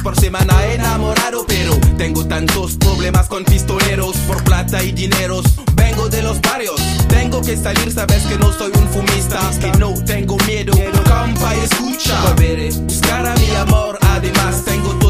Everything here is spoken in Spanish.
por semana enamorado, pero tengo tantos problemas con pistoleros por plata y dineros. Vengo de los barrios, tengo que salir, sabes que no soy un fumista, que no tengo miedo, compa, escucha. Volveré a buscar a mi amor, además tengo todo